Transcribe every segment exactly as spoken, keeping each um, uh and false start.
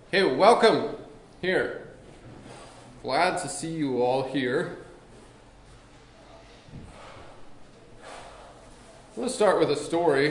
Hey, welcome here. Glad to see you all here. I'm going to start with a story.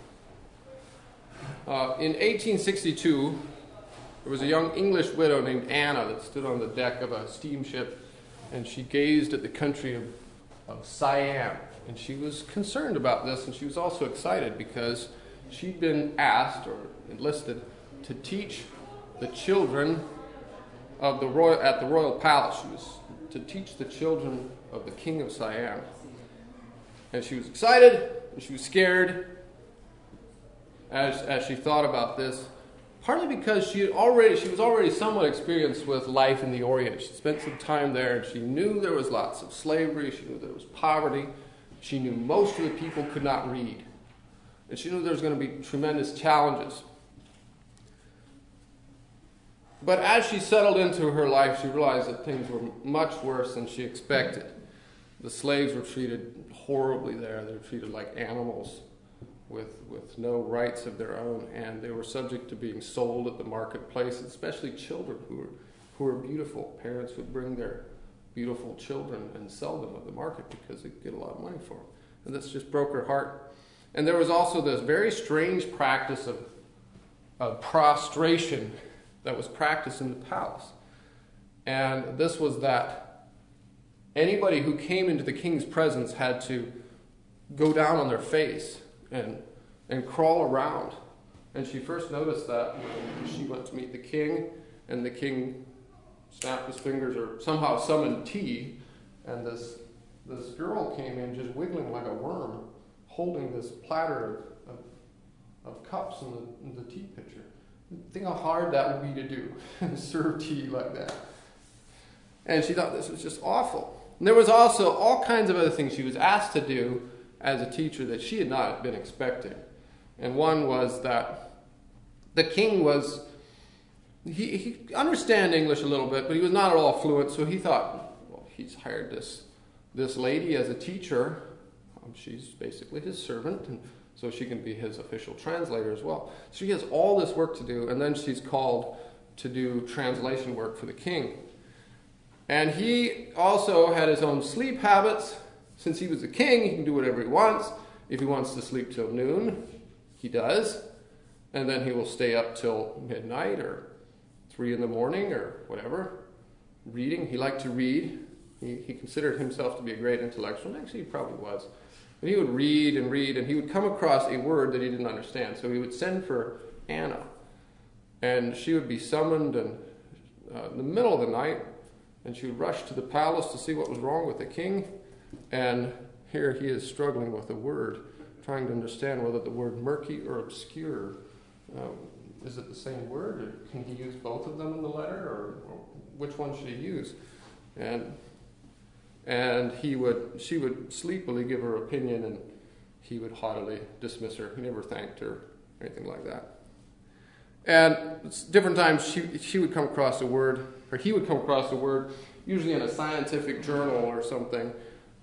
Uh, in eighteen sixty-two, there was a young English widow named Anna that stood on the deck of a steamship, and she gazed at the country of, of Siam. And she was concerned about this, and she was also excited because she'd been asked or enlisted to teach the children of the royal at the royal palace. She was to teach the children of the king of Siam. And she was excited, and she was scared as as she thought about this, partly because she had already she was already somewhat experienced with life in the Orient. She spent some time there, and she knew there was lots of slavery, she knew there was poverty, she knew most of the people could not read. And she knew there was going to be tremendous challenges. But as she settled into her life, she realized that things were much worse than she expected. The slaves were treated horribly there. They were treated like animals with, with no rights of their own, and they were subject to being sold at the marketplace, especially children who were, who were beautiful. Parents would bring their beautiful children and sell them at the market because they could get a lot of money for them. And this just broke her heart. And there was also this very strange practice of, of prostration that was practiced in the palace. And this was that anybody who came into the king's presence had to go down on their face and and crawl around. And she first noticed that when she went to meet the king, and the king snapped his fingers or somehow summoned tea, and this this girl came in just wiggling like a worm, holding this platter of, of, of cups in the, in the tea pitcher. Think how hard that would be to do, serve tea like that. And she thought this was just awful. And there was also all kinds of other things she was asked to do as a teacher that she had not been expecting. And one was that the king was, he, he understand English a little bit, but he was not at all fluent, so he thought, well, he's hired this, this lady as a teacher. Um, she's basically his servant, and so she can be his official translator as well. So she has all this work to do, and then she's called to do translation work for the king. And he also had his own sleep habits. Since he was a king, he can do whatever he wants. If he wants to sleep till noon, he does. And then he will stay up till midnight or three in the morning or whatever, reading. He liked to read. He, he considered himself to be a great intellectual. Actually, he probably was. And he would read and read, and he would come across a word that he didn't understand. So he would send for Anna, and she would be summoned and, uh, in the middle of the night, and she would rush to the palace to see what was wrong with the king. And here he is struggling with a word, trying to understand whether the word murky or obscure, um, is it the same word, or can he use both of them in the letter, or, or which one should he use? And And he would, she would sleepily give her opinion, and he would haughtily dismiss her. He never thanked her, or anything like that. And different times she she would come across a word, or he would come across a word, usually in a scientific journal or something,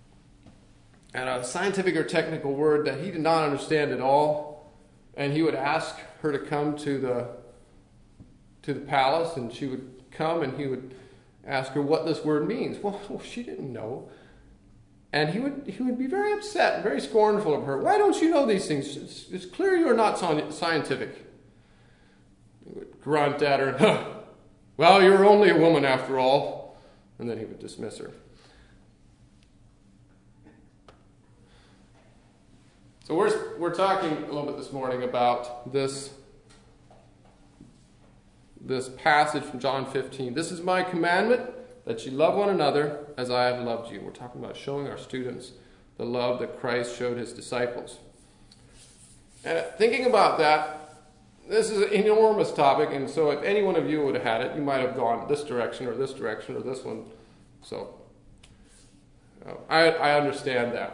and a scientific or technical word that he did not understand at all. And he would ask her to come to the to the palace, and she would come, and he would ask her what this word means. Well, well, she didn't know. And he would he would be very upset and very scornful of her. Why don't you know these things? It's, it's clear you are not scientific. He would grunt at her, huh, well, you're only a woman after all. And then he would dismiss her. So we're, we're talking a little bit this morning about this this passage from John fifteen. This is my commandment, that you love one another as I have loved you. We're talking about showing our students the love that Christ showed his disciples. And thinking about that, this is an enormous topic, and so if any one of you would have had it, you might have gone this direction or this direction or this one. So uh, I, I understand that.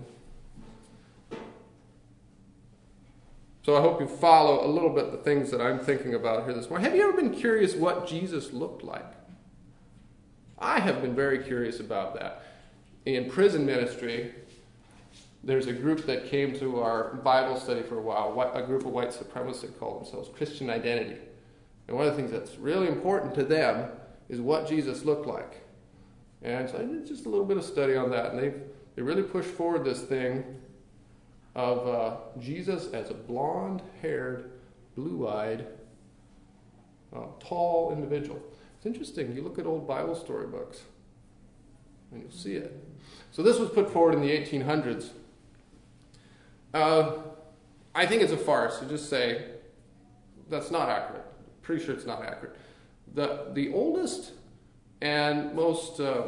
So I hope you follow a little bit the things that I'm thinking about here this morning. Have you ever been curious what Jesus looked like? I have been very curious about that. In prison ministry, there's a group that came to our Bible study for a while, a group of white supremacists called themselves Christian Identity. And one of the things that's really important to them is what Jesus looked like. And so I did just a little bit of study on that, and they they really pushed forward this thing of uh, Jesus as a blonde-haired, blue-eyed, uh, tall individual. It's interesting. You look at old Bible storybooks, and you'll see it. So this was put forward in the eighteen hundreds. Uh, I think it's a farce to just say that's not accurate. Pretty sure it's not accurate. The the oldest and most uh,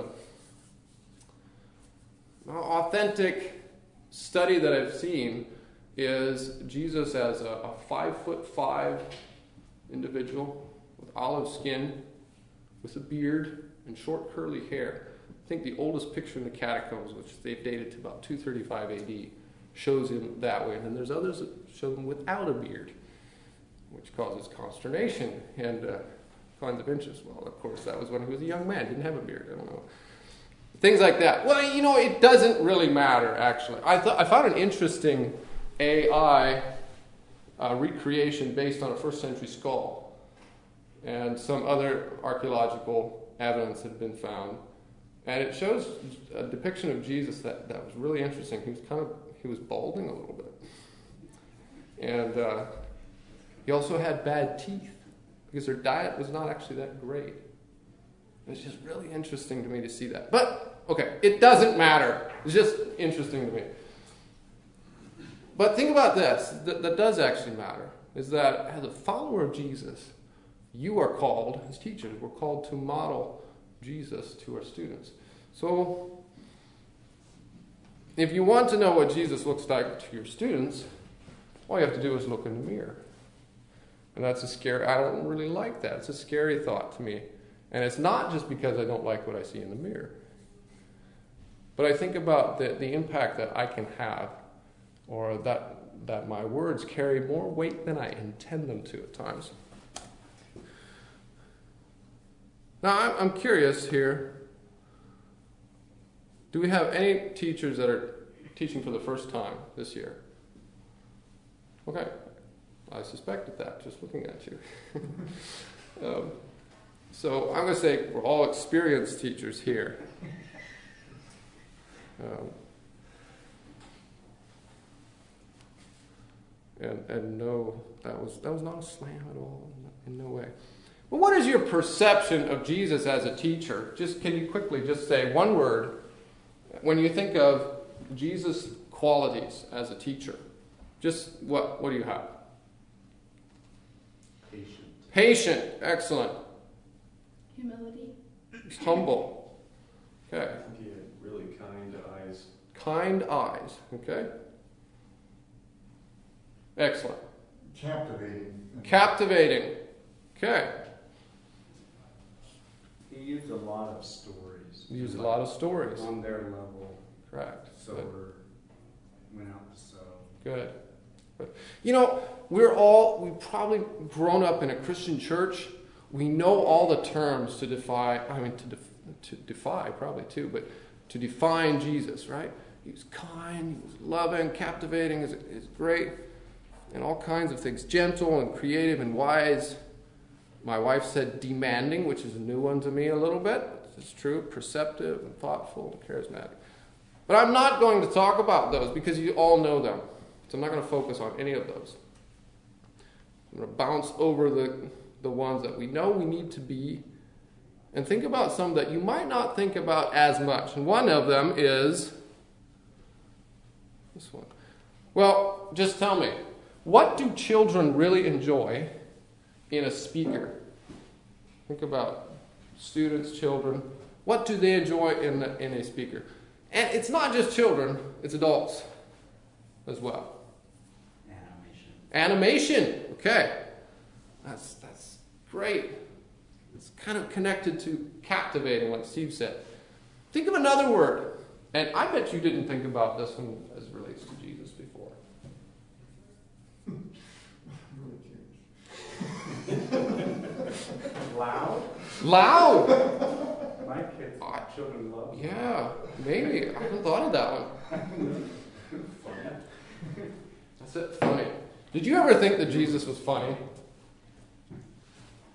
authentic study that I've seen is Jesus as a, a five foot five individual with olive skin, with a beard and short curly hair. I think the oldest picture in the catacombs, which they've dated to about two thirty-five A D, shows him that way. And then there's others that show him without a beard, which causes consternation and uh, kinds of interest. Well, of course, that was when he was a young man, didn't have a beard. I don't know. Things like that. Well, you know, it doesn't really matter, actually. I thought I found an interesting A I uh, recreation based on a first century skull. And some other archaeological evidence had been found. And it shows a depiction of Jesus that, that was really interesting. He was kind of, he was balding a little bit. And uh, he also had bad teeth because their diet was not actually that great. It's just really interesting to me to see that. But, okay, it doesn't matter. It's just interesting to me. But think about this. That, that does actually matter. Is that as a follower of Jesus, you are called, as teachers, we're called to model Jesus to our students. So, if you want to know what Jesus looks like to your students, all you have to do is look in the mirror. And that's a scary, I don't really like that. It's a scary thought to me. And it's not just because I don't like what I see in the mirror. But I think about the, the impact that I can have, or that, that my words carry more weight than I intend them to at times. Now, I'm, I'm curious here. Do we have any teachers that are teaching for the first time this year? Okay. I suspected that, just looking at you. um, so I'm going to say we're all experienced teachers here. Um, and and no, that was that was not a slam at all, in no way. But what is your perception of Jesus as a teacher? Just can you quickly just say one word when you think of Jesus' qualities as a teacher? Just what what do you have? Patient. Patient, excellent. Humility. Humble. Okay. I think he had really kind eyes. Kind eyes. Okay. Excellent. Captivating. Captivating. Okay. He used a lot of stories. He used a lot of stories. On their level. Correct. Sower went out to sow. Good. Good. You know, we're all, we've probably grown up in a Christian church. We know all the terms to defy, I mean, to, def, to defy probably too, but to define Jesus, right? He was kind, he was loving, captivating is, is great, and all kinds of things. Gentle and creative and wise. My wife said demanding, which is a new one to me a little bit. It's true. Perceptive and thoughtful and charismatic. But I'm not going to talk about those because you all know them. So I'm not going to focus on any of those. I'm going to bounce over the, the ones that we know we need to be and think about some that you might not think about as much. And one of them is this one. Well, just tell me, what do children really enjoy in a speaker? Think about students, children. What do they enjoy in, the, in a speaker? And it's not just children, it's adults as well. Animation. Animation. Okay. That's that's great. It's kind of connected to captivating, like Steve said. Think of another word. And I bet you didn't think about this one as it relates to Jesus before. Loud. Loud. My kids, I- children love. Yeah, maybe. I haven't thought of that one. That's it. Funny. Did you ever think that Jesus was funny?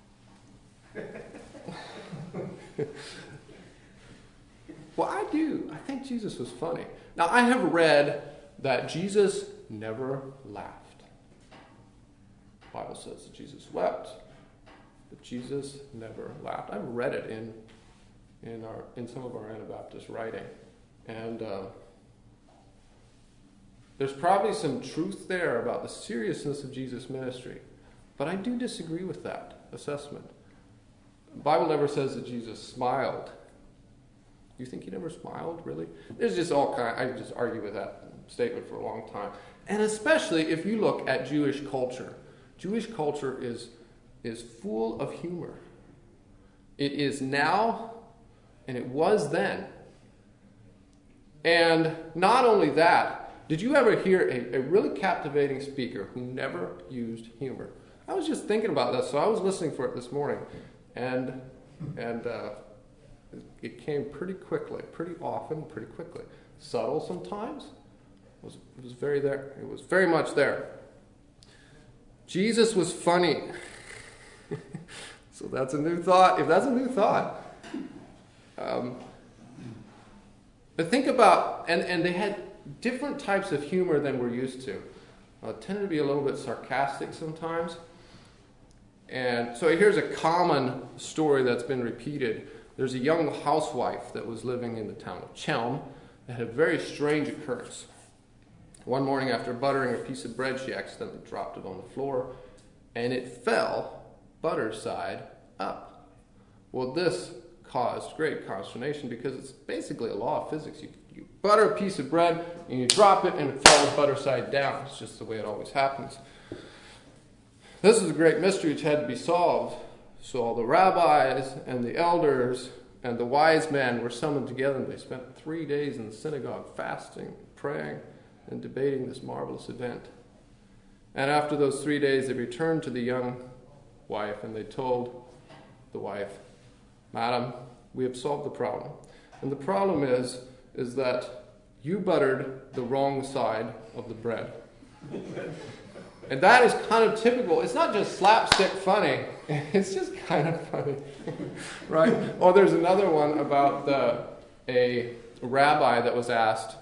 Well, I do. I think Jesus was funny. Now, I have read that Jesus never laughed. The Bible says that Jesus wept, but Jesus never laughed. I've read it in in our in some of our Anabaptist writing, and uh, there's probably some truth there about the seriousness of Jesus' ministry, but I do disagree with that assessment. The Bible never says that Jesus smiled. You think he never smiled, really? There's just all kind. I just argue with that statement for a long time, and especially if you look at Jewish culture. Jewish culture is is full of humor. It is now, and it was then. And not only that, did you ever hear a, a really captivating speaker who never used humor? I was just thinking about this, so I was listening for it this morning, and and uh, it came pretty quickly, pretty often, pretty quickly. Subtle sometimes. It was, it was very there. It was very much there. Jesus was funny. So that's a new thought. If that's a new thought. Um, but think about, and, and they had different types of humor than we're used to. Uh, tended to be a little bit sarcastic sometimes. And so here's a common story that's been repeated. There's a young housewife that was living in the town of Chelm that had a very strange occurrence. One morning after buttering a piece of bread, she accidentally dropped it on the floor, and it fell butter side up. Well, this caused great consternation because it's basically a law of physics. You, you butter a piece of bread, and you drop it, and it falls butter side down. It's just the way it always happens. This is a great mystery which had to be solved. So all the rabbis and the elders and the wise men were summoned together, and they spent three days in the synagogue fasting, praying, and debating this marvelous event. And after those three days, they returned to the young wife, and they told the wife, "Madam, we have solved the problem. And the problem is, is that you buttered the wrong side of the bread." And that is kind of typical. It's not just slapstick funny. It's just kind of funny, right? Or there's another one about the, a rabbi that was asked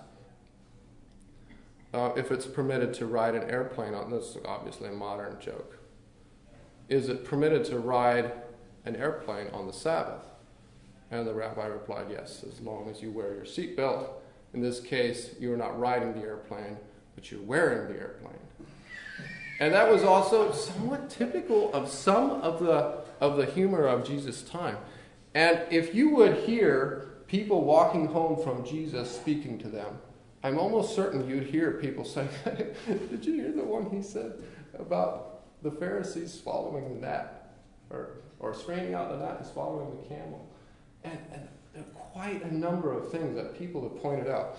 uh, if it's permitted to ride an airplane on, this is obviously a modern joke. Is it permitted to ride an airplane on the Sabbath? And the rabbi replied, yes, as long as you wear your seatbelt. In this case, you are not riding the airplane, but you're wearing the airplane. And that was also somewhat typical of some of the of the humor of Jesus' time. And if you would hear people walking home from Jesus speaking to them, I'm almost certain you'd hear people say, did you hear the one he said about the Pharisees swallowing the gnat? Or, or straining out the gnat and swallowing the camel? And, and there are quite a number of things that people have pointed out.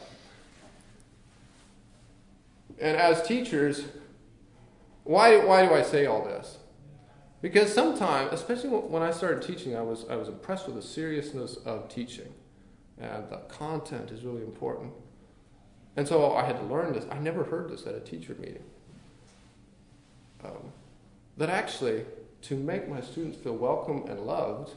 And as teachers, Why, why do I say all this? Because sometimes, especially when I started teaching, I was I was impressed with the seriousness of teaching. And the content is really important. And so I had to learn this. I never heard this at a teacher meeting. Um, that actually, to make my students feel welcome and loved,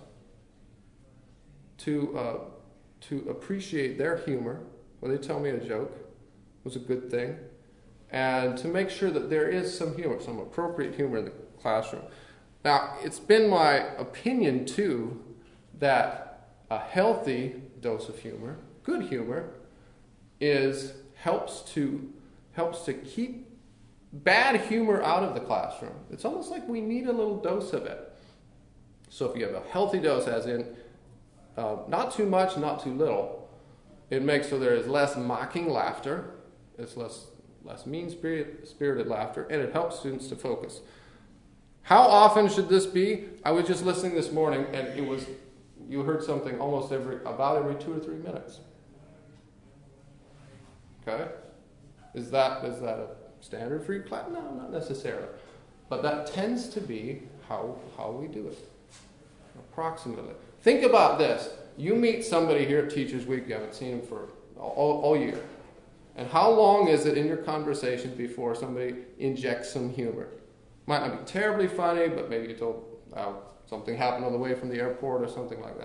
to, uh, to appreciate their humor when they tell me a joke was a good thing. And to make sure that there is some humor, some appropriate humor in the classroom. Now, it's been my opinion, too, that a healthy dose of humor, good humor, is helps to helps to keep bad humor out of the classroom. It's almost like we need a little dose of it. So if you have a healthy dose, as in uh, not too much, not too little, it makes so there is less mocking laughter, it's less less mean-spirited laughter, and it helps students to focus. How often should this be? I was just listening this morning, and it was, you heard something almost every, about every two or three minutes. Okay? Is that, is that a standard for your class? No, not necessarily. But that tends to be how, how we do it, approximately. Think about this. You meet somebody here at Teachers Week, you haven't seen them for all, all year. And how long is it in your conversation before somebody injects some humor? Might not be terribly funny, but maybe you told uh, something happened on the way from the airport or something like that.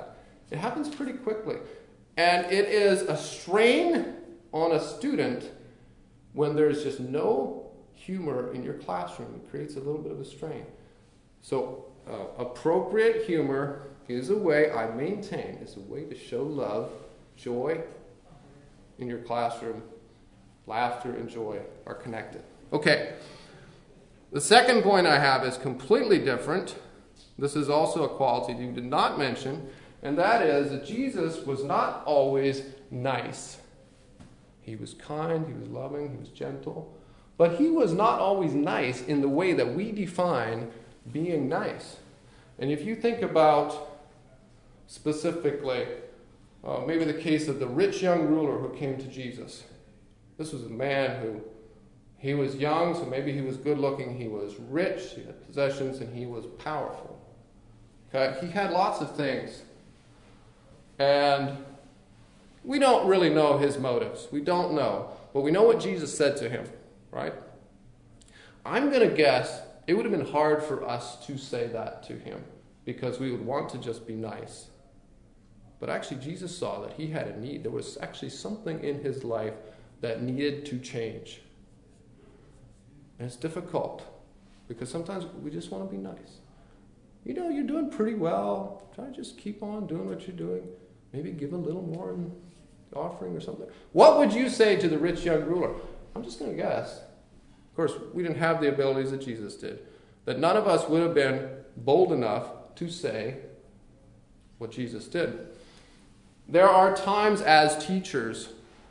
It happens pretty quickly. And it is a strain on a student when there's just no humor in your classroom. It creates a little bit of a strain. So uh, appropriate humor is a way, I maintain, is a way to show love, joy in your classroom. Laughter and joy are connected. Okay. The second point I have is completely different. This is also a quality you did not mention, and that is that Jesus was not always nice. He was kind, he was loving, he was gentle, but he was not always nice in the way that we define being nice. And if you think about specifically uh, maybe the case of the rich young ruler who came to Jesus. This was a man who, he was young, so maybe he was good looking, he was rich, he had possessions, and he was powerful. Okay? He had lots of things. And we don't really know his motives. We don't know. But we know what Jesus said to him, right? I'm going to guess it would have been hard for us to say that to him because we would want to just be nice. But actually, Jesus saw that he had a need. There was actually something in his life that needed to change. And it's difficult because sometimes we just want to be nice. You know, you're doing pretty well. Try to just keep on doing what you're doing. Maybe give a little more in the offering or something. What would you say to the rich young ruler? I'm just going to guess. Of course, we didn't have the abilities that Jesus did. That none of us would have been bold enough to say what Jesus did. There are times as teachers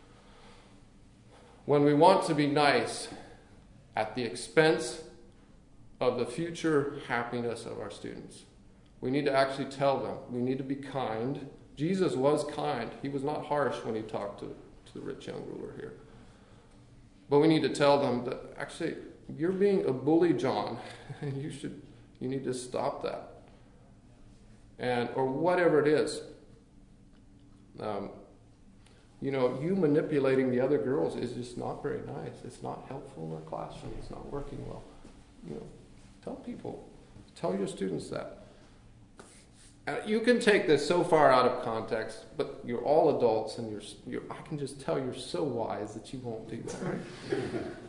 when we want to be nice at the expense of the future happiness of our students. We need to actually tell them. We need to be kind. Jesus was kind. He was not harsh when he talked to, to the rich young ruler here. But we need to tell them that actually you're being a bully, John, and you should you need to stop that. And or whatever it is. Um, you know, you manipulating the other girls is just not very nice. It's not helpful in the classroom. It's not working well. You know, tell people, tell your students that. Uh, you can take this so far out of context, but you're all adults, and you're, you're. I can just tell you're so wise that you won't do that. Right?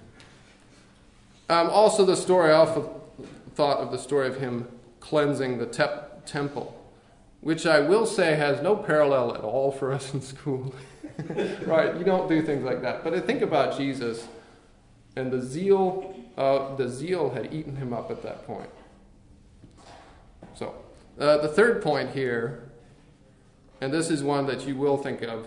um, also, the story. I often thought of the story of him cleansing the te- temple. Which I will say has no parallel at all for us in school. Right? You don't do things like that. But I think about Jesus, and the zeal, uh, the zeal had eaten him up at that point. So, uh, the third point here, and this is one that you will think of,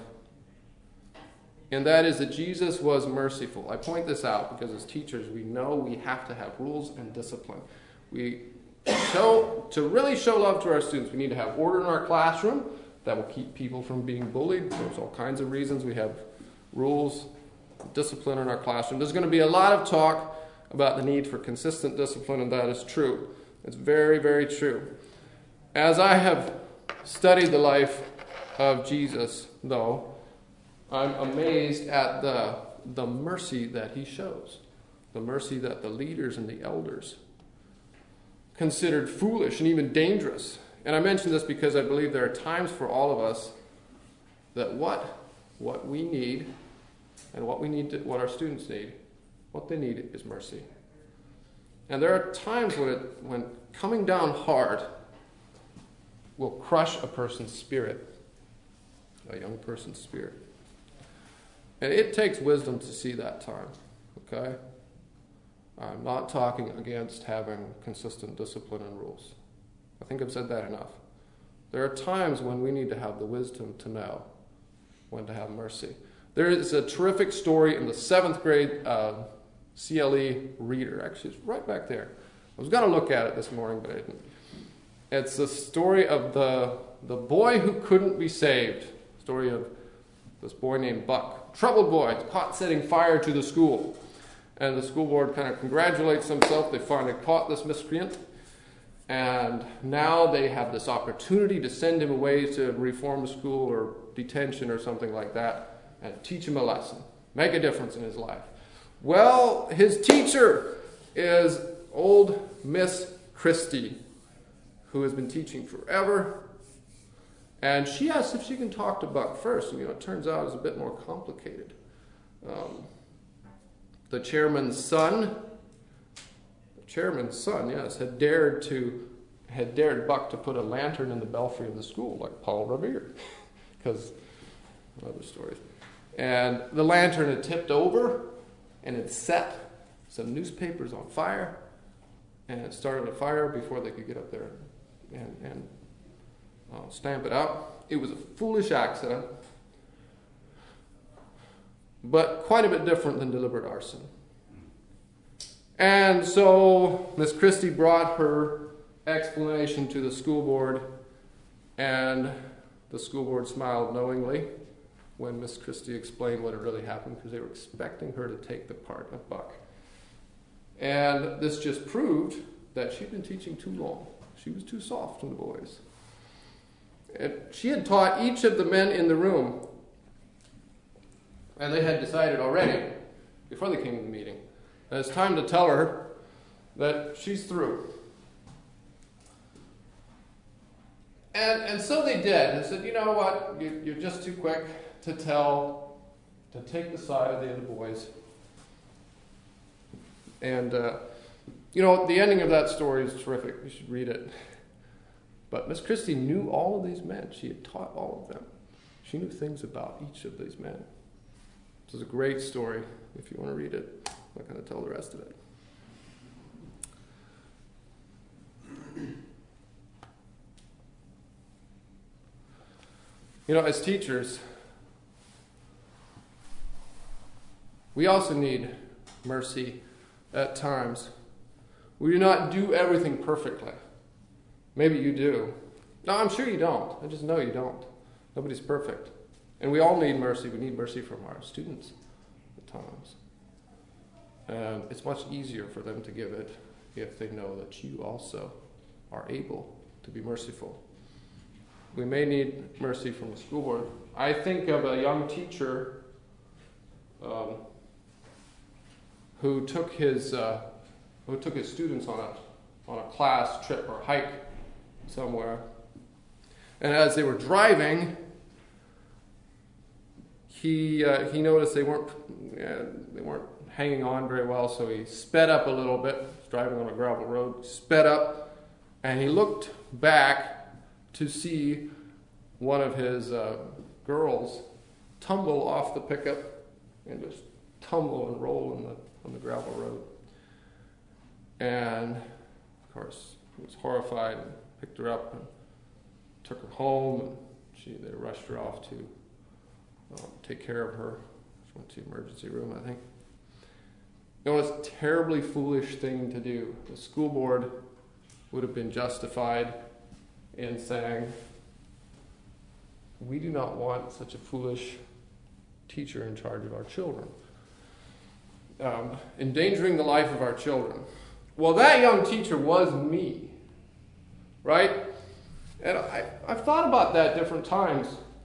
and that is that Jesus was merciful. I point this out because as teachers, we know we have to have rules and discipline. We So, to really show love to our students, we need to have order in our classroom that will keep people from being bullied. There's all kinds of reasons. We have rules, discipline in our classroom. There's going to be a lot of talk about the need for consistent discipline, and that is true. It's very, very true. As I have studied the life of Jesus, though, I'm amazed at the, the mercy that he shows, the mercy that the leaders and the elders considered foolish and even dangerous. And I mention this because I believe there are times for all of us that what what we need and what we need to, what our students need, what they need is mercy. And there are times when it, when coming down hard will crush a person's spirit, a young person's spirit. And it takes wisdom to see that time, okay? I'm not talking against having consistent discipline and rules. I think I've said that enough. There are times when we need to have the wisdom to know when to have mercy. There is a terrific story in the seventh grade uh, C L E reader. Actually, it's right back there. I was going to look at it this morning, but I didn't. It's the story of the, the boy who couldn't be saved. Story of this boy named Buck. Troubled boy, caught setting fire to the school. And the school board kind of congratulates themselves. They finally caught this miscreant. And now they have this opportunity to send him away to reform school or detention or something like that and teach him a lesson. Make a difference in his life. Well, his teacher is old Miss Christie, who has been teaching forever. And she asks if she can talk to Buck first. And, you know, it turns out it's a bit more complicated. Um, the chairman's son, the chairman's son, yes, had dared to, had dared Buck to put a lantern in the belfry of the school, like Paul Revere, because other stories. And the lantern had tipped over, and it set some newspapers on fire, and it started a fire before they could get up there and, and uh, stamp it out. It was a foolish accident, but quite a bit different than deliberate arson. And so Miss Christie brought her explanation to the school board, and the school board smiled knowingly when Miss Christie explained what had really happened, because they were expecting her to take the part of Buck. And this just proved that she'd been teaching too long. She was too soft to the boys. And she had taught each of the men in the room, and they had decided already, before they came to the meeting, that it's time to tell her that she's through. And and so they did. They said, you know what, you, you're just too quick to tell, to take the side of the other boys. And, uh, you know, the ending of that story is terrific. You should read it. But Miss Christie knew all of these men. She had taught all of them. She knew things about each of these men. This is a great story if you want to read it. I'm not going to tell the rest of it. You know, as teachers, we also need mercy at times. We do not do everything perfectly. Maybe you do. No, I'm sure you don't. I just know you don't. Nobody's perfect. And we all need mercy. We need mercy from our students at times. And it's much easier for them to give it if they know that you also are able to be merciful. We may need mercy from the school board. I think of a young teacher um, who took his uh, who took his students on a on a class trip or hike somewhere, and as they were driving, he uh, he noticed they weren't yeah, they weren't hanging on very well, so he sped up a little bit. He was driving on a gravel road, sped up, and he looked back to see one of his uh, girls tumble off the pickup and just tumble and roll in the, on the gravel road. And, of course, he was horrified and picked her up and took her home. And she, they rushed her off to um, take care of her. She went to the emergency room, I think. You know, it's a terribly foolish thing to do. The school board would have been justified in saying, we do not want such a foolish teacher in charge of our children, um, endangering the life of our children. Well, that young teacher was me, right? And I, I've thought about that different times,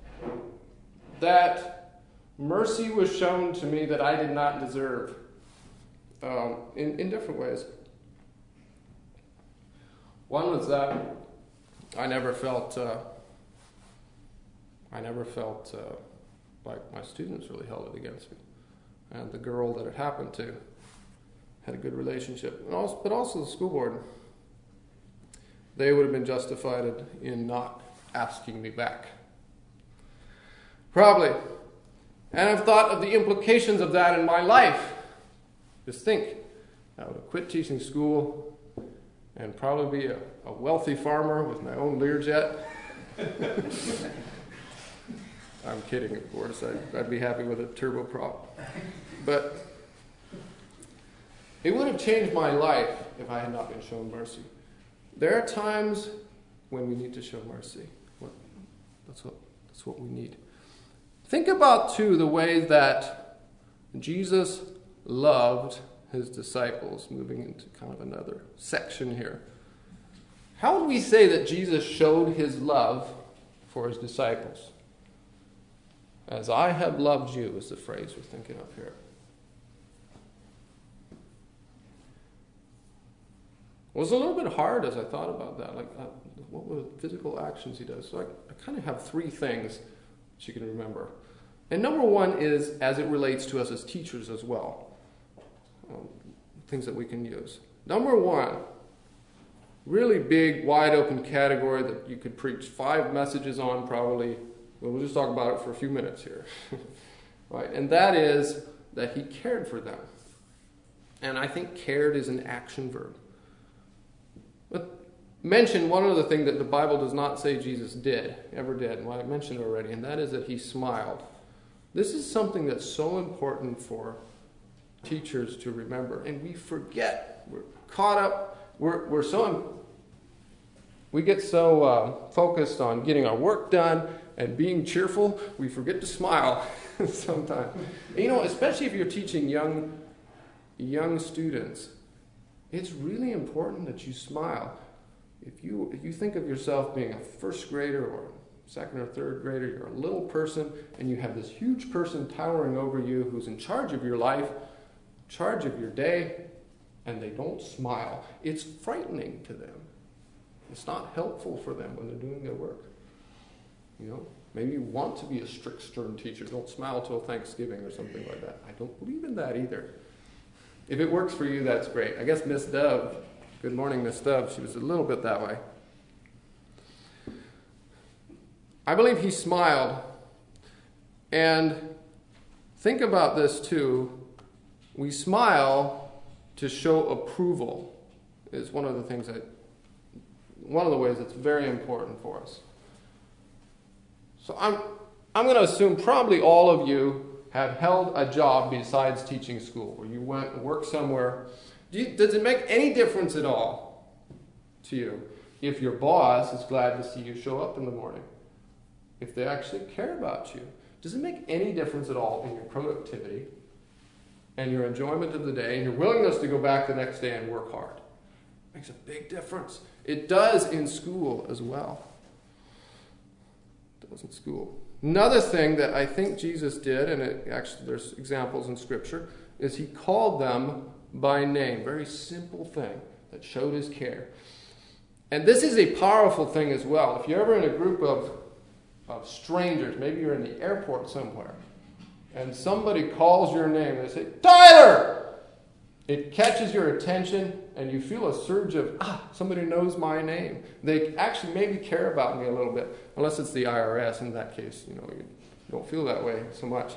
that mercy was shown to me that I did not deserve um, in, in different ways. One was that I never felt, uh, I never felt uh, like my students really held it against me. And the girl that it happened to had a good relationship. And also, but also the school board, they would have been justified in not asking me back. Probably. And I've thought of the implications of that in my life. Just think, I would have quit teaching school and probably be a, a wealthy farmer with my own Learjet. I'm kidding, of course. I'd, I'd be happy with a turboprop. But it would have changed my life if I had not been shown mercy. There are times when we need to show mercy. That's what, that's what we need. Think about, too, the way that Jesus loved his disciples, moving into kind of another section here. How would we say that Jesus showed his love for his disciples? As I have loved you is the phrase we're thinking of here. It was a little bit hard as I thought about that. Like, uh, what were the physical actions he does? So I, I kind of have three things that you can remember. And number one is as it relates to us as teachers as well. Um, things that we can use. Number one, really big, wide open category that you could preach five messages on probably. Well, we'll just talk about it for a few minutes here. Right? And that is that he cared for them. And I think cared is an action verb. But mention one other thing that the Bible does not say Jesus did, ever did, well, I mentioned already, and that is that he smiled. This is something that's so important for teachers to remember, and we forget. We're caught up, we're, we're so, we get so uh, focused on getting our work done and being cheerful, we forget to smile sometimes. And, you know, especially if you're teaching young, young students, it's really important that you smile. If you if you think of yourself being a first grader or second or third grader, you're a little person, and you have this huge person towering over you who's in charge of your life, charge of your day, and they don't smile. It's frightening to them. It's not helpful for them when they're doing their work. You know, maybe you want to be a strict, stern teacher. Don't smile till Thanksgiving or something like that. I don't believe in that either. If it works for you, that's great. I guess Miss Dove, good morning, Miss Dove, she was a little bit that way. I believe he smiled. And think about this too. We smile to show approval is one of the things that, one of the ways that's very important for us. So I'm, I'm going to assume probably all of you have held a job besides teaching school, where you went and worked somewhere. Do you, does it make any difference at all to you if your boss is glad to see you show up in the morning? If they actually care about you? Does it make any difference at all in your productivity and your enjoyment of the day and your willingness to go back the next day and work hard? It makes a big difference. It does in school as well. It does in school. Another thing that I think Jesus did, and it actually there's examples in Scripture, is he called them by name. Very simple thing that showed his care. And this is a powerful thing as well. If you're ever in a group of, of strangers, maybe you're in the airport somewhere, and somebody calls your name and they say, Tyler! It catches your attention and you feel a surge of, ah, somebody knows my name. They actually maybe care about me a little bit, unless it's the I R S. In that case, you know, you don't feel that way so much.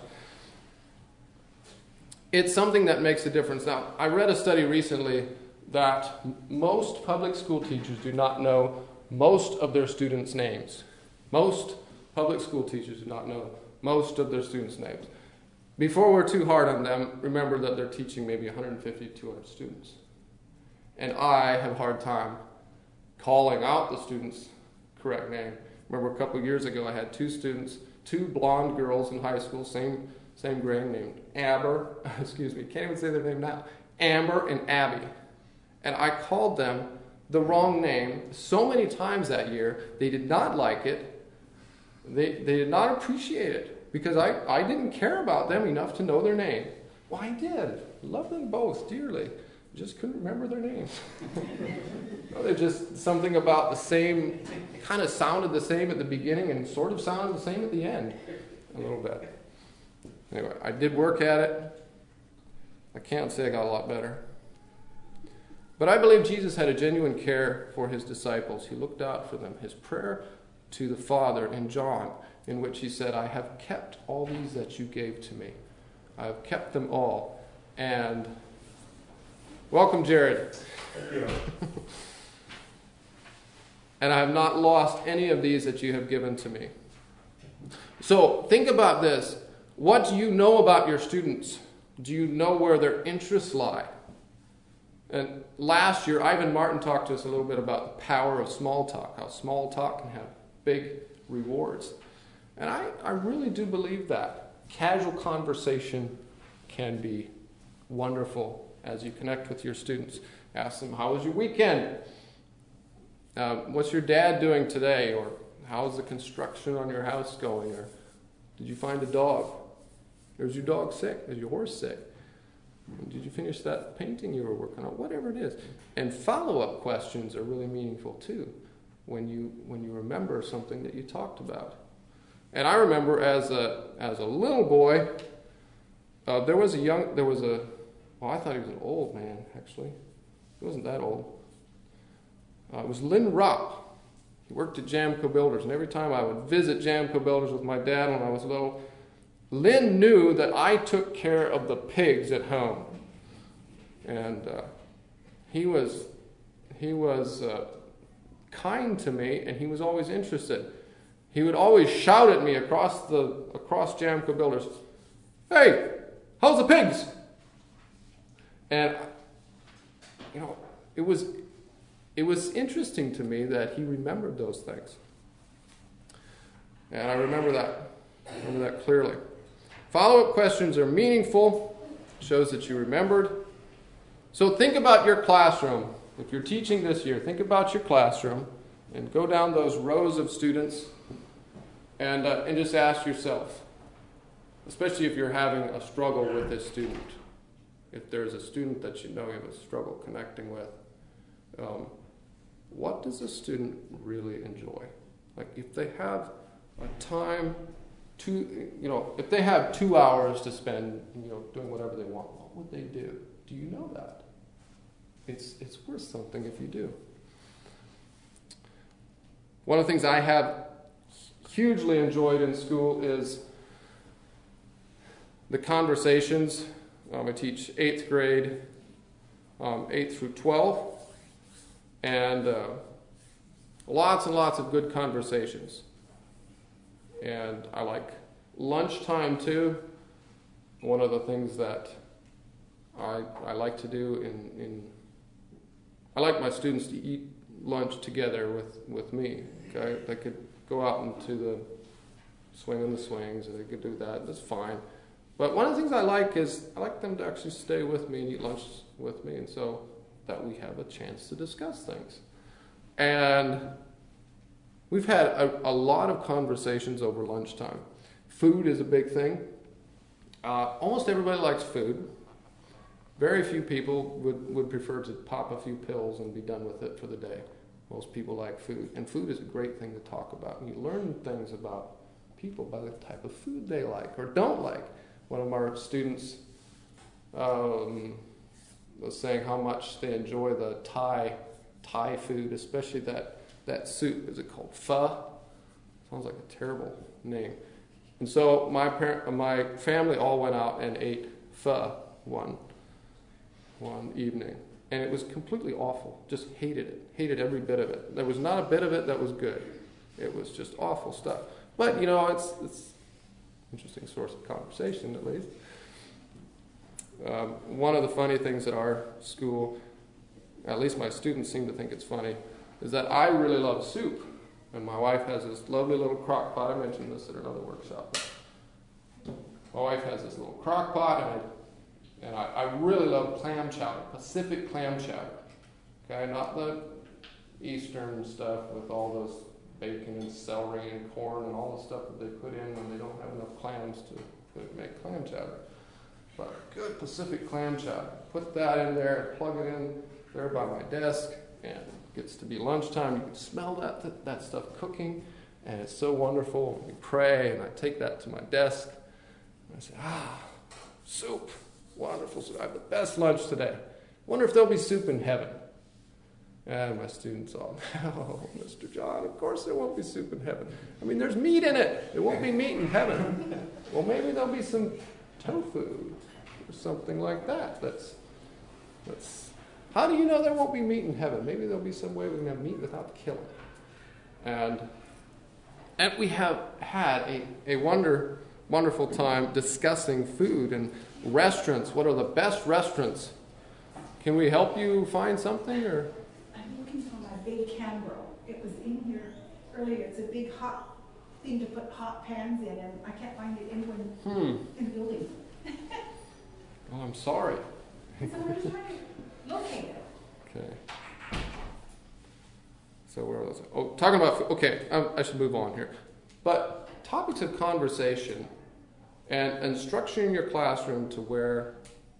It's something that makes a difference. Now, I read a study recently that most public school teachers do not know most of their students' names. Most public school teachers do not know most of their students' names. Before we're too hard on them, remember that they're teaching maybe one hundred fifty, two hundred students. And I have a hard time calling out the student's correct name. Remember a couple of years ago, I had two students, two blonde girls in high school, same same grade, named Amber, excuse me, can't even say their name now, Amber and Abby. And I called them the wrong name so many times that year, they did not like it. They, they did not appreciate it. Because I, I didn't care about them enough to know their name. Well, I did. Love them both dearly. Just couldn't remember their names. No, they're just something about the same, kind of sounded the same at the beginning and sort of sounded the same at the end. A little bit. Anyway, I did work at it. I can't say I got a lot better. But I believe Jesus had a genuine care for his disciples. He looked out for them. His prayer to the Father in John, in which he said, I have kept all these that you gave to me. I have kept them all. And welcome, Jared. Thank you. And I have not lost any of these that you have given to me. So think about this. What do you know about your students? Do you know where their interests lie? And last year, Ivan Martin talked to us a little bit about the power of small talk, how small talk can have big rewards. And I, I really do believe that. Casual conversation can be wonderful as you connect with your students. Ask them, how was your weekend? Uh, what's your dad doing today? Or how's the construction on your house going? Or did you find a dog? Or is your dog sick? Is your horse sick? Did you finish that painting you were working on? Whatever it is. And follow-up questions are really meaningful too, when you when you remember something that you talked about. And I remember as a as a little boy, uh, there was a young there was a well, I thought he was an old man actually. He wasn't that old. Uh, it was Lynn Rupp. He worked at Jamco Builders, and every time I would visit Jamco Builders with my dad when I was little, Lynn knew that I took care of the pigs at home, and uh, he was he was uh, kind to me, and he was always interested. He would always shout at me across the across Jamco Builders, "Hey, how's the pigs?" And you know, it was it was interesting to me that he remembered those things, and I remember that I remember that clearly. Follow-up questions are meaningful, shows that you remembered. So think about your classroom. If you're teaching this year, think about your classroom and go down those rows of students and uh, and just ask yourself, especially if you're having a struggle with this student, if there's a student that you know you have a struggle connecting with, um, what does a student really enjoy? Like if they have a time Two, you know, if they have two hours to spend, you know, doing whatever they want, what would they do? Do you know that? It's it's worth something if you do. One of the things I have hugely enjoyed in school is the conversations. Um, I teach eighth grade, um, eighth through twelve, and uh, lots and lots of good conversations. And I like lunchtime too. One of the things that I I like to do in, in I like my students to eat lunch together with, with me. Okay, they could go out into the swing in the swings, and they could do that. That's fine. But one of the things I like is I like them to actually stay with me and eat lunch with me, and so that we have a chance to discuss things. And we've had a, a lot of conversations over lunchtime. Food is a big thing. Uh, almost everybody likes food. Very few people would, would prefer to pop a few pills and be done with it for the day. Most people like food. And food is a great thing to talk about. And you learn things about people by the type of food they like or don't like. One of our students um, was saying how much they enjoy the Thai Thai food, especially that That soup. Is it called pho? Sounds like a terrible name. And so my parent, my family all went out and ate pho one one evening, and it was completely awful. Just hated it. Hated every bit of it. There was not a bit of it that was good. It was just awful stuff. But you know, it's it's an interesting source of conversation at least. Um, one of the funny things at our school, at least my students seem to think it's funny, is that I really love soup. And my wife has this lovely little crock pot. I mentioned this at another workshop. My wife has this little crock pot, and I, and I, I really love clam chowder, Pacific clam chowder. Okay, not the Eastern stuff with all those bacon and celery and corn and all the stuff that they put in when they don't have enough clams to, to make clam chowder. But good Pacific clam chowder. Put that in there, plug it in there by my desk, and gets to be lunchtime. You can smell that, that that stuff cooking, and it's so wonderful. We pray, and I take that to my desk, and I say, ah, soup, wonderful soup. I have the best lunch today. Wonder if there'll be soup in heaven. And my students all, oh, Mister John, of course there won't be soup in heaven. I mean, there's meat in it. There won't be meat in heaven. Well, maybe there'll be some tofu or something like that. That's that's. How do you know there won't be meat in heaven? Maybe there'll be some way we can have meat without killing. And and we have had a, a wonder wonderful time discussing food and restaurants. What are the best restaurants? Can we help you find something, or? I'm looking for my big Canberra. It was in here earlier. It's a big hot thing to put hot pans in, and I can't find it anywhere in, Hmm. in the building. Oh, I'm sorry. So we're trying to locate it. Okay. So where was I? Oh, talking about food. Okay, I, I should move on here. But topics of conversation and, and structuring your classroom to where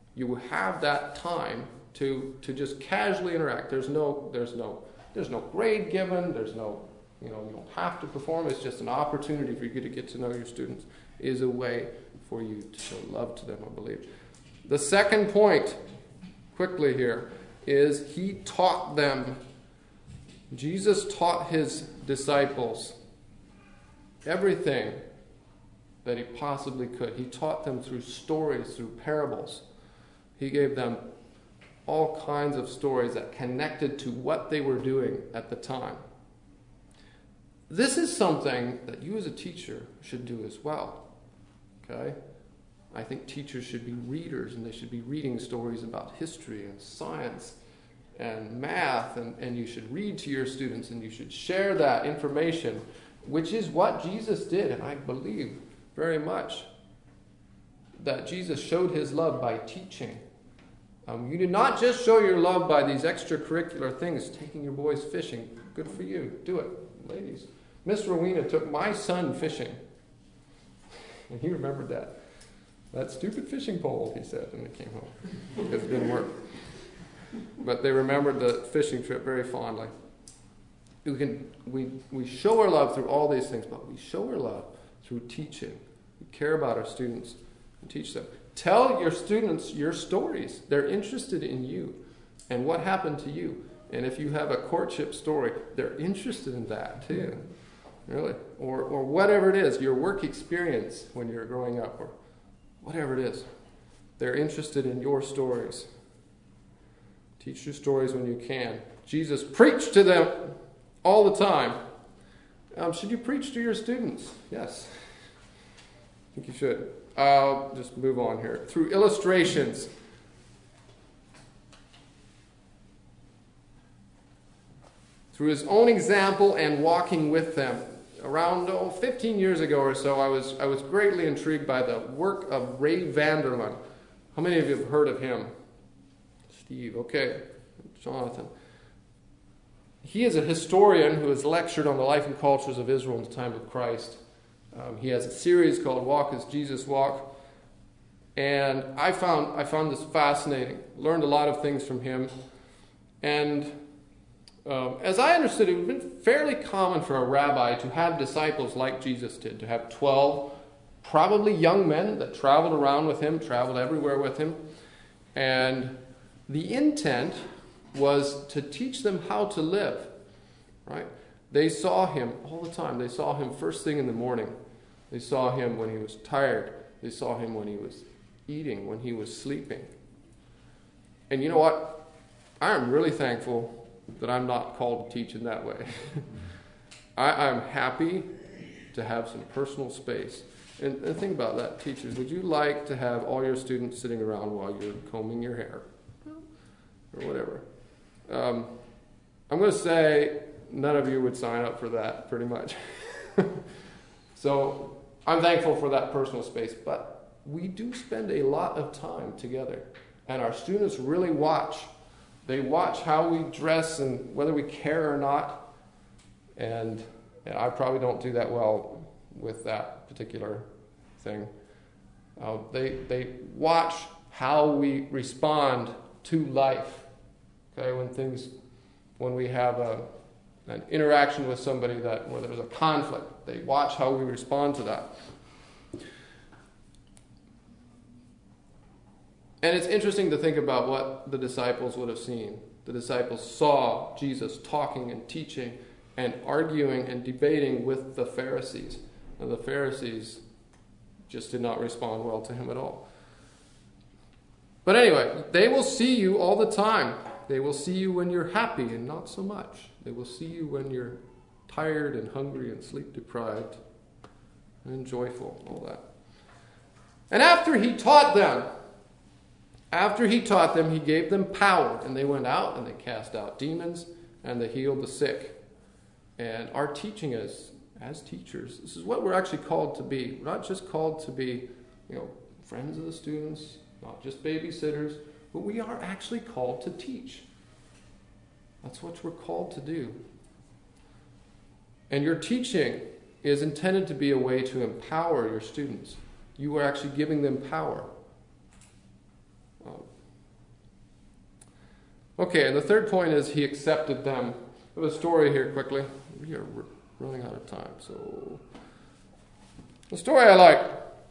You have that time to to just casually interact. There's no there's no there's no grade given. There's no, you know, you don't have to perform. It's just an opportunity for you to get to know your students. Is a way for you to show love to them, I believe. The second point, quickly here, is he taught them. Jesus taught his disciples everything that he possibly could. He taught them through stories, through parables. He gave them all kinds of stories that connected to what they were doing at the time. This is something that you as a teacher should do as well. Okay? I think teachers should be readers, and they should be reading stories about history and science and math, and, and you should read to your students, and you should share that information, which is what Jesus did, and I believe very much that Jesus showed his love by teaching. Um, you did not just show your love by these extracurricular things, taking your boys fishing. Good for you. Do it, ladies. Miss Rowena took my son fishing, and he remembered that. That stupid fishing pole, he said, and they came home. Because it didn't work. But they remembered the fishing trip very fondly. We can we we show our love through all these things, but we show our love through teaching. We care about our students and teach them. Tell your students your stories. They're interested in you and what happened to you. And if you have a courtship story, they're interested in that too. Really. Or or whatever it is, your work experience when you're growing up, or whatever it is. They're interested in your stories. Teach your stories when you can. Jesus preached to them all the time. Um, should you preach to your students? Yes. I think you should. I'll just move on here. Through illustrations. Through his own example and walking with them. Around oh, fifteen years ago or so, I was I was greatly intrigued by the work of Ray Vander Laan. How many of you have heard of him? Steve, okay. Jonathan. He is a historian who has lectured on the life and cultures of Israel in the time of Christ. Um, he has a series called Walk as Jesus Walked. And I found I found this fascinating. Learned a lot of things from him. And um, as I understood, it would have been fairly common for a rabbi to have disciples like Jesus did, to have twelve, probably young men that traveled around with him, traveled everywhere with him. And the intent was to teach them how to live, right? They saw him all the time. They saw him first thing in the morning. They saw him when he was tired. They saw him when he was eating, when he was sleeping. And you know what? I am really thankful that I'm not called to teach in that way. I, I'm happy to have some personal space. And, and think about that, teachers. Would you like to have all your students sitting around while you're combing your hair? Or whatever. Um, I'm going to say none of you would sign up for that, pretty much. So I'm thankful for that personal space, but we do spend a lot of time together, and our students really watch. They watch how we dress and whether we care or not, and, and I probably don't do that well with that particular thing. Uh, they they watch how we respond to life. Okay, when things, when we have a, an interaction with somebody that where there's a conflict, they watch how we respond to that. And it's interesting to think about what the disciples would have seen. The disciples saw Jesus talking and teaching and arguing and debating with the Pharisees. And the Pharisees just did not respond well to him at all. But anyway, they will see you all the time. They will see you when you're happy and not so much. They will see you when you're tired and hungry and sleep deprived and joyful, all that. And after he taught them, after he taught them, he gave them power. And they went out and they cast out demons and they healed the sick. And our teaching is, as teachers, this is what we're actually called to be. We're not just called to be, you know, friends of the students, not just babysitters, but we are actually called to teach. That's what we're called to do. And your teaching is intended to be a way to empower your students. You are actually giving them power. Um, Okay, and the third point is he accepted them. I have a story here quickly. We are r- running out of time, so... The story I like.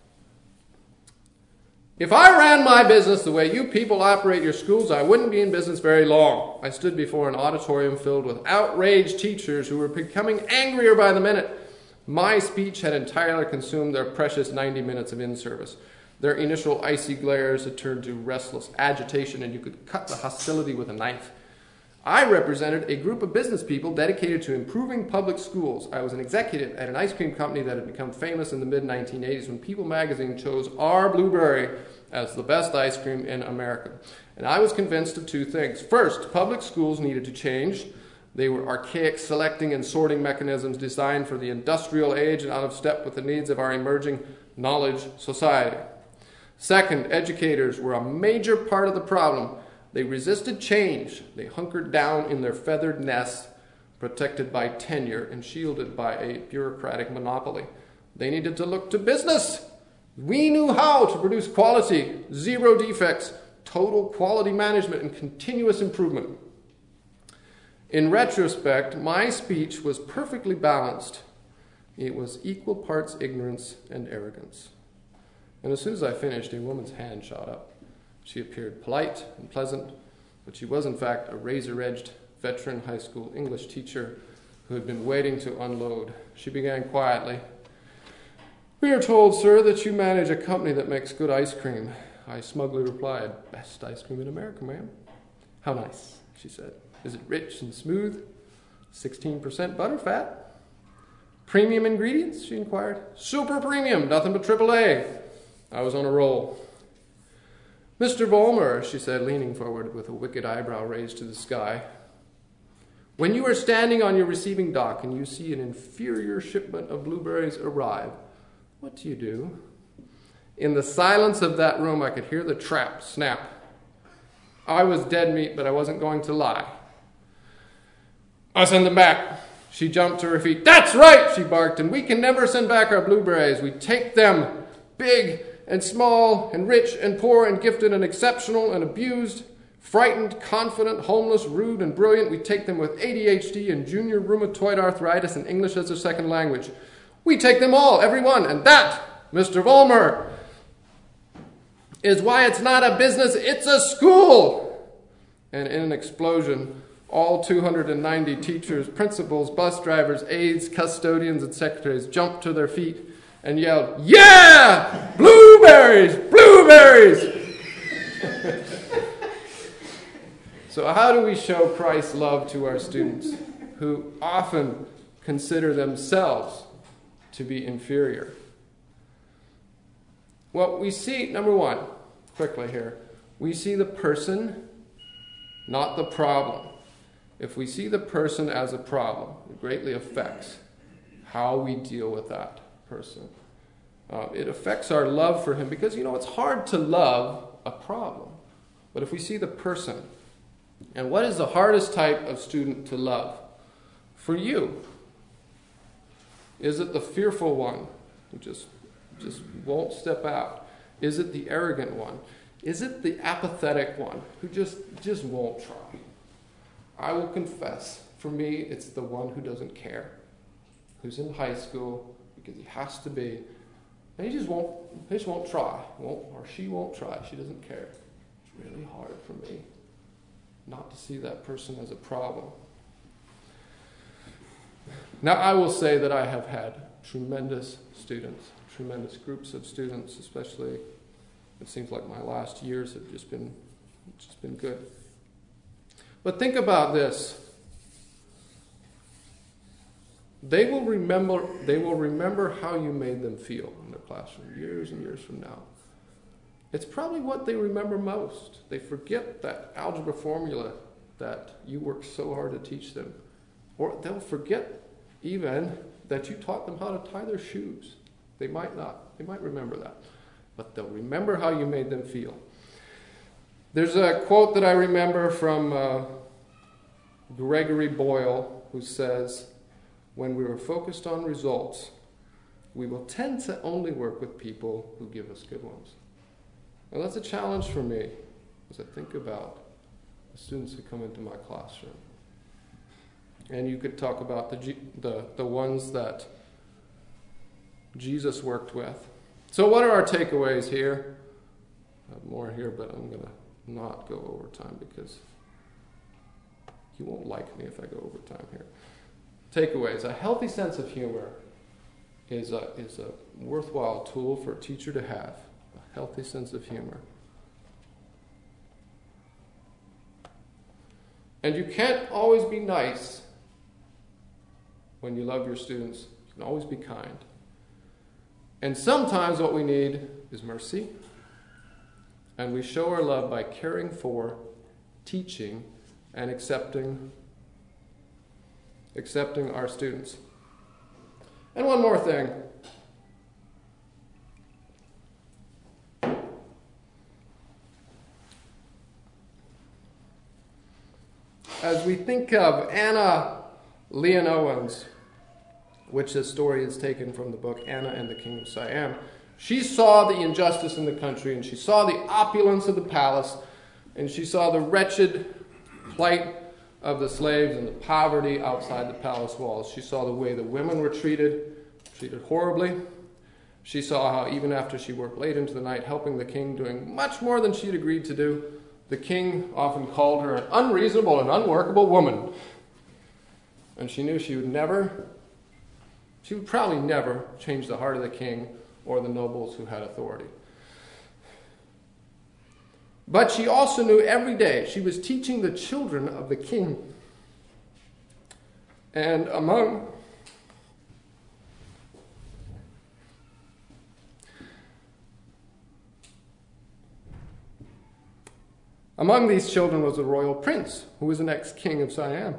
If I ran my business the way you people operate your schools, I wouldn't be in business very long. I stood before an auditorium filled with outraged teachers who were becoming angrier by the minute. My speech had entirely consumed their precious ninety minutes of in-service. Their initial icy glares had turned to restless agitation, and you could cut the hostility with a knife. I represented a group of business people dedicated to improving public schools. I was an executive at an ice cream company that had become famous in the mid nineteen eighties when People magazine chose our Blueberry as the best ice cream in America. And I was convinced of two things. First, public schools needed to change. They were archaic selecting and sorting mechanisms designed for the industrial age and out of step with the needs of our emerging knowledge society. Second, educators were a major part of the problem. They resisted change. They hunkered down in their feathered nests, protected by tenure and shielded by a bureaucratic monopoly. They needed to look to business. We knew how to produce quality, zero defects, total quality management, and continuous improvement. In retrospect, my speech was perfectly balanced. It was equal parts ignorance and arrogance. And as soon as I finished, a woman's hand shot up. She appeared polite and pleasant, but she was in fact a razor-edged veteran high school English teacher who had been waiting to unload. She began quietly. "We are told, sir, that you manage a company that makes good ice cream." I smugly replied, "Best ice cream in America, ma'am." "How nice," she said. "Is it rich and smooth? sixteen percent butterfat?" "Premium ingredients?" she inquired. "Super premium, nothing but triple A." I was on a roll. "Mister Vollmer," she said, leaning forward with a wicked eyebrow raised to the sky, "when you are standing on your receiving dock and you see an inferior shipment of blueberries arrive, what do you do?" In the silence of that room, I could hear the trap snap. I was dead meat, but I wasn't going to lie. "I send them back." She jumped to her feet. "That's right," she barked, "and we can never send back our blueberries. We take them, big and small and rich and poor and gifted and exceptional and abused, frightened, confident, homeless, rude, and brilliant. We take them with A D H D and junior rheumatoid arthritis and English as their second language. We take them all, every one, and that, Mister Vollmer, is why it's not a business, it's a school." And in an explosion, all two hundred ninety teachers, principals, bus drivers, aides, custodians, and secretaries jumped to their feet and yelled, "Yeah! Blueberries! Blueberries!" So how do we show Christ's love to our students who often consider themselves to be inferior? Well, we see, number one, quickly here, we see the person, not the problem. If we see the person as a problem, it greatly affects how we deal with that person. Uh, it affects our love for him because, you know, it's hard to love a problem. But if we see the person, and what is the hardest type of student to love? For you, is it the fearful one who just, just won't step out? Is it the arrogant one? Is it the apathetic one who just, just won't try? I will confess, for me, it's the one who doesn't care, who's in high school because he has to be, and he just won't, he just won't try, won't, or she won't try, she doesn't care. It's really hard for me not to see that person as a problem. Now, I will say that I have had tremendous students, tremendous groups of students, especially, it seems like my last years have just been, just been good. But think about this. They will remember, they will remember how you made them feel in their classroom years and years from now. It's probably what they remember most. They forget that algebra formula that you worked so hard to teach them. Or they'll forget even that you taught them how to tie their shoes. They might not. They might remember that. But they'll remember how you made them feel. There's a quote that I remember from uh, Gregory Boyle, who says, "When we are focused on results, we will tend to only work with people who give us good ones." Now that's a challenge for me as I think about the students who come into my classroom. And you could talk about the, G- the, the ones that Jesus worked with. So what are our takeaways here? I have more here, but I'm going to not go over time because you won't like me if I go over time here. Takeaways. A healthy sense of humor is a, is a worthwhile tool for a teacher to have. A healthy sense of humor. And you can't always be nice when you love your students. You can always be kind. And sometimes what we need is mercy. And we show our love by caring for, teaching, and accepting, accepting our students. And one more thing. As we think of Anna Leon Owens, which this story is taken from the book Anna and the King of Siam, she saw the injustice in the country, and she saw the opulence of the palace, and she saw the wretched plight of the slaves and the poverty outside the palace walls. She saw the way the women were treated, treated horribly. She saw how even after she worked late into the night helping the king, doing much more than she'd agreed to do, the king often called her an unreasonable and unworkable woman. And she knew she would never, she would probably never change the heart of the king or the nobles who had authority. But she also knew every day she was teaching the children of the king. And among Among these children was a royal prince who was the next king of Siam.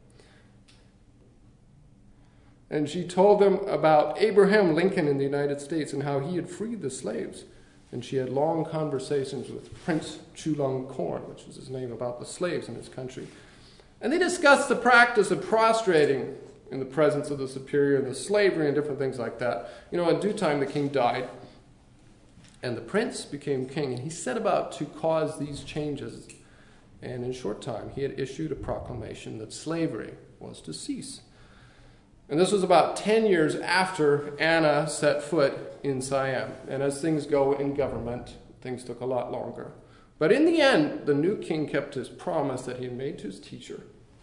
And she told them about Abraham Lincoln in the United States and how he had freed the slaves. And she had long conversations with Prince Chulalongkorn, which was his name, about the slaves in his country. And they discussed the practice of prostrating in the presence of the superior and the slavery and different things like that. You know, in due time the king died. And the prince became king, and he set about to cause these changes. And in short time, he had issued a proclamation that slavery was to cease. And this was about ten years after Anna set foot in Siam. And as things go in government, things took a lot longer. But in the end, the new king kept his promise that he had made to his teacher.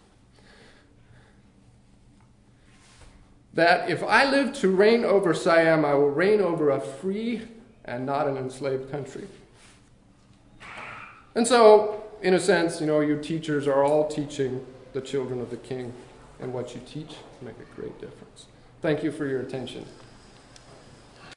That if I live to reign over Siam, I will reign over a free and not an enslaved country. And so, in a sense, you know, you teachers are all teaching the children of the king, and what you teach make a great difference. Thank you for your attention.